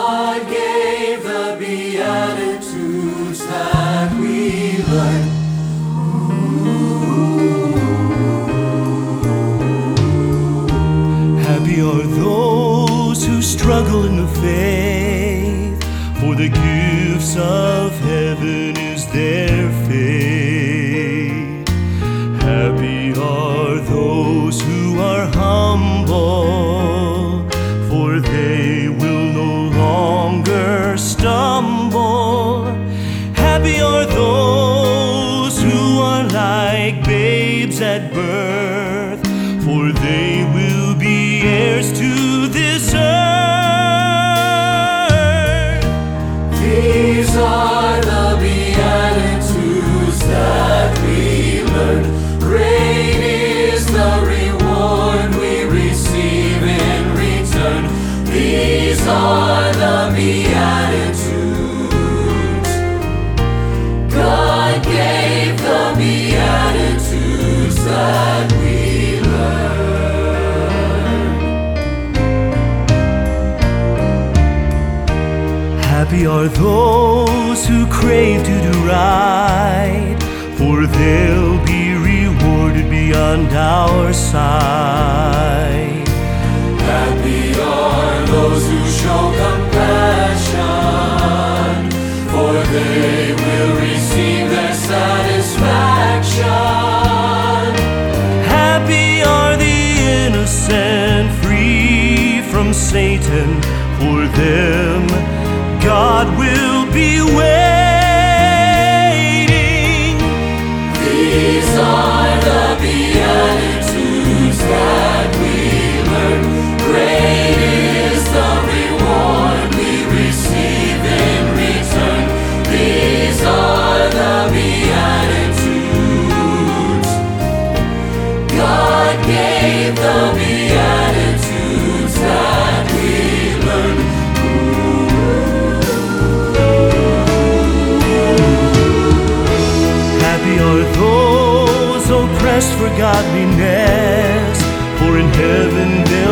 God gave the Beatitudes that we learn. Happy are those who struggle in the faith, for the gifts of heaven is their fate. Happy are those who are humble, for they will no longer stumble. Happy are those who are like babes at birth, for they will be heirs to this earth. These are the Beatitudes that we learn. Great is the reward we receive in return. These are the Beatitudes. God gave the Beatitudes that we Happy are those who crave to do right, for they'll be rewarded beyond our sight. Happy are those who show compassion, for they will receive their satisfaction. Happy are the innocent, free from Satan, for them God will be waiting. These are the Beatitudes that we learn. Great is the reward we receive in return. These are the Beatitudes. God gave the Beatitudes that we learn. Happy are those oppressed for godliness, for in heaven